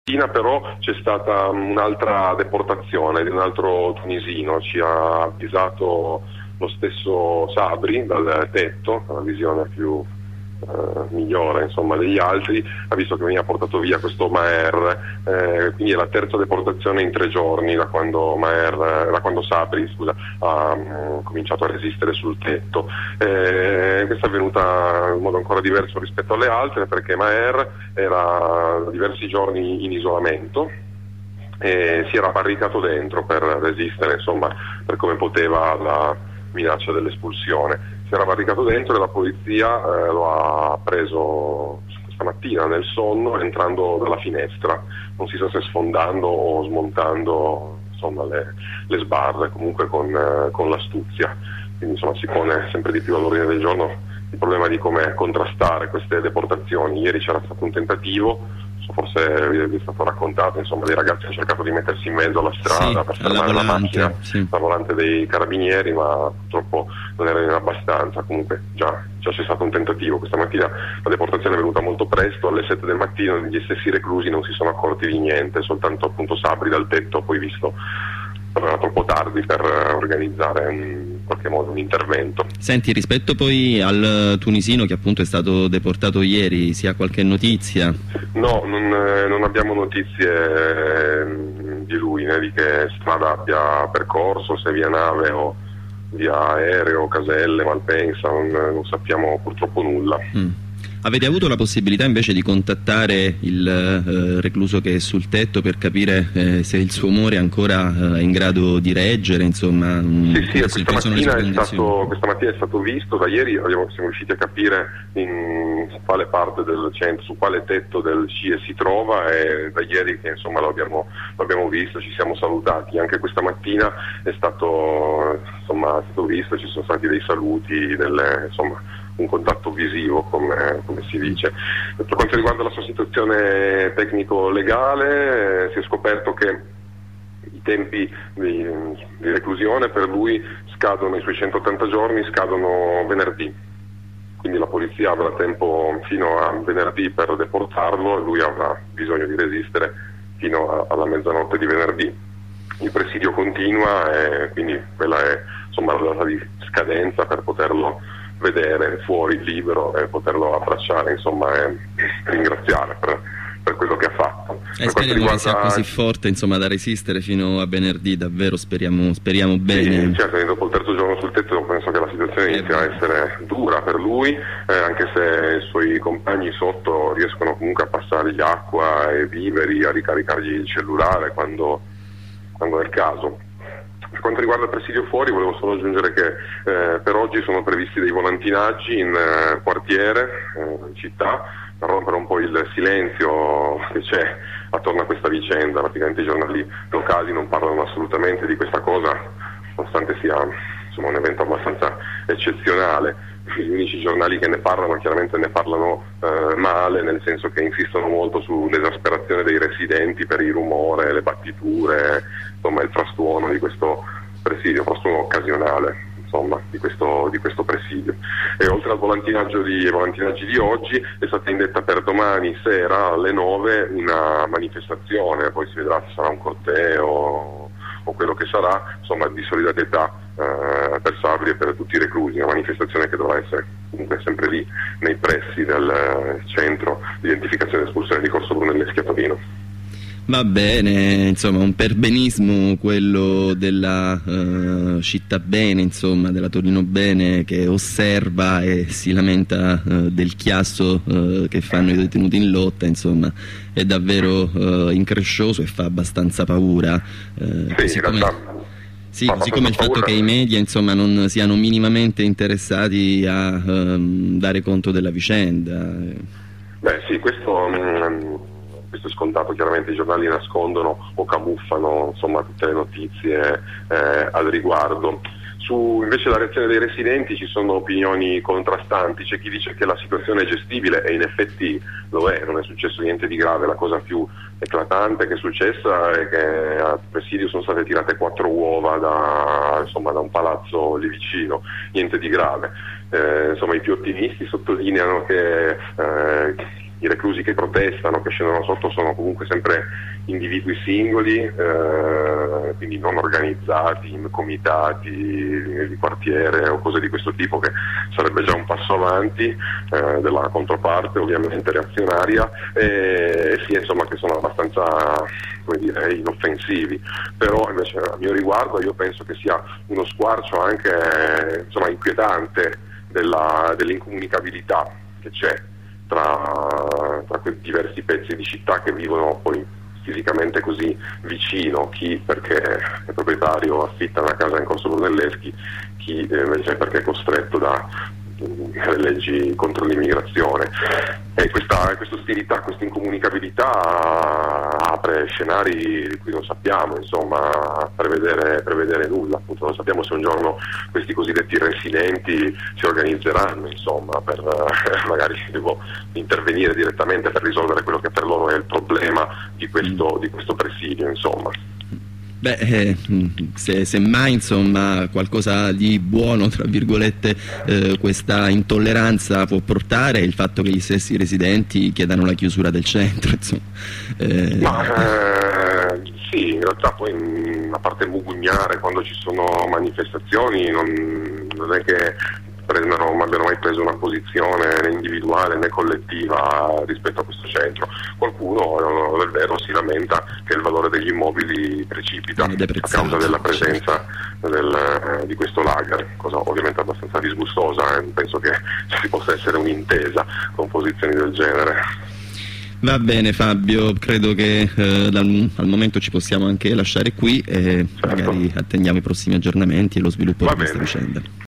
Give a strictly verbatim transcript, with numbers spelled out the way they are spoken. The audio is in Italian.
Però c'è stata un'altra deportazione di un altro tunisino, ci ha avvisato lo stesso Sabri dal tetto, la visione più eh, migliore insomma degli altri, ha visto che veniva portato via questo Maher, eh, quindi è la terza deportazione in tre giorni da quando Maher, da quando Sabri scusa, ha um, cominciato a resistere sul tetto. Eh, questa è avvenuta in modo ancora diverso rispetto alle altre, perché Maher era da diversi giorni in isolamento e si era barricato dentro per resistere insomma per come poteva alla minaccia dell'espulsione. Si era barricato dentro e la polizia eh, lo ha preso questa mattina nel sonno entrando dalla finestra, non si sa se sfondando o smontando insomma le, le sbarre, comunque con, eh, con l'astuzia. Quindi insomma si pone sempre di più all'ordine del giorno il problema di come contrastare queste deportazioni. Ieri c'era stato un tentativo, forse vi è stato raccontato, insomma dei ragazzi hanno cercato di mettersi in mezzo alla strada sì, per fermare la macchina, sì. la volante dei carabinieri, ma purtroppo non era abbastanza. Comunque già, già c'è stato un tentativo. Questa mattina la deportazione è venuta molto presto, alle sette del mattino gli stessi reclusi non si sono accorti di niente, soltanto appunto Sabri dal tetto ha poi visto era troppo tardi per organizzare un, in qualche modo un intervento. Senti, rispetto poi al tunisino che appunto è stato deportato ieri, si ha qualche notizia? No, non, eh, non abbiamo notizie eh, di lui, né di che strada abbia percorso, se via nave o via aereo, Caselle, Malpensa, non, non sappiamo purtroppo nulla. Mm. Avete avuto la possibilità invece di contattare il eh, recluso che è sul tetto per capire eh, se il suo umore è ancora eh, in grado di reggere, insomma? Mh, sì, sì, questa mattina, è stato, questa mattina è stato visto, da ieri abbiamo, siamo riusciti a capire in quale parte del centro, su quale tetto del C I E si trova, e da ieri che insomma lo abbiamo, lo abbiamo visto, ci siamo salutati. Anche questa mattina è stato, insomma, è stato visto, ci sono stati dei saluti, delle, insomma, un contatto visivo, come, come si dice. Per quanto riguarda la sua situazione tecnico-legale, eh, si è scoperto che i tempi di, di reclusione per lui scadono, i suoi centottanta giorni scadono venerdì, quindi la polizia avrà tempo fino a venerdì per deportarlo e lui avrà bisogno di resistere fino a, alla mezzanotte di venerdì. Il presidio continua e quindi quella è insomma la data di scadenza per poterlo vedere fuori libero e poterlo abbracciare insomma e ringraziare per, per quello che ha fatto. E speriamo riguarda... che sia così forte insomma da resistere fino a venerdì, davvero speriamo, speriamo bene. Sì, certo, dopo il terzo giorno sul tetto penso che la situazione eh inizia a essere dura per lui, eh, anche se i suoi compagni sotto riescono comunque a passargli acqua e viveri, a ricaricargli il cellulare quando, quando è il caso. Per quanto riguarda il presidio fuori, volevo solo aggiungere che eh, per oggi sono previsti dei volantinaggi in eh, quartiere, eh, in città, per rompere un po' il silenzio che c'è attorno a questa vicenda. Praticamente i giornali locali non parlano assolutamente di questa cosa, nonostante sia insomma, un evento abbastanza eccezionale. Gli unici giornali che ne parlano chiaramente ne parlano eh, male, nel senso che insistono molto sull'esasperazione dei residenti per il rumore, le battiture, insomma il frastuono di questo presidio, frastuono occasionale insomma di questo, di questo presidio. E oltre al volantinaggio di, volantinaggi di oggi è stata indetta per domani sera alle nove una manifestazione, poi si vedrà se sarà un corteo o quello che sarà, insomma di solidarietà eh, per Sabri e per tutti i reclusi, una manifestazione che dovrà essere comunque sempre lì nei pressi del eh, centro di identificazione e espulsione di Corso Brunelleschi a Schiattolino. Va bene, insomma un perbenismo quello della uh, città bene, insomma della Torino bene, che osserva e si lamenta uh, del chiasso uh, che fanno i detenuti in lotta, insomma è davvero uh, increscioso e fa abbastanza paura. Uh, sì, in realtà Sì, così come il fatto che i media insomma non siano minimamente interessati a um, dare conto della vicenda. Beh sì, questo, um, questo è scontato, chiaramente i giornali nascondono o camuffano insomma tutte le notizie eh, al riguardo. Su invece la reazione dei residenti ci sono opinioni contrastanti, c'è chi dice che la situazione è gestibile e in effetti lo è, non è successo niente di grave, la cosa più eclatante che è successa è che al presidio sono state tirate quattro uova da, insomma, da un palazzo lì vicino, niente di grave. Eh, insomma i più ottimisti sottolineano che eh, i reclusi che protestano, che scendono sotto, sono comunque sempre individui singoli, eh, quindi non organizzati in comitati di quartiere o cose di questo tipo, che sarebbe già un passo avanti eh, della controparte ovviamente reazionaria, e, e sì, insomma, che sono abbastanza, come dire, inoffensivi. Però invece a mio riguardo io penso che sia uno squarcio anche, insomma, inquietante della, dell'incomunicabilità che c'è tra, tra quei diversi pezzi di città che vivono poi fisicamente così vicino, chi perché è proprietario, affitta una casa in Corso Brunelleschi, chi invece perché è costretto da le leggi contro l'immigrazione. E questa, questa ostilità, questa incomunicabilità apre scenari di cui non sappiamo, insomma, prevedere, prevedere nulla, appunto. Non sappiamo se un giorno questi cosiddetti residenti si organizzeranno, insomma, per eh, magari devo intervenire direttamente per risolvere quello che per loro è il problema di questo, di questo presidio, insomma. Beh, eh, se, se mai, insomma, qualcosa di buono, tra virgolette, eh, questa intolleranza può portare il fatto che gli stessi residenti chiedano la chiusura del centro, insomma. Eh... Ma, eh, sì, in realtà poi, a parte mugugnare quando ci sono manifestazioni, non, non è che prendano, abbiano mai preso una posizione né individuale né collettiva rispetto a questo centro. Qualcuno del vero si lamenta che il valore degli immobili precipita a causa della presenza del, di questo lager, cosa ovviamente abbastanza disgustosa, eh. Penso che ci possa essere un'intesa con posizioni del genere. Va bene Fabio, credo che eh, dal, al momento ci possiamo anche lasciare qui e certo. Magari attendiamo i prossimi aggiornamenti e lo sviluppo di questa vicenda.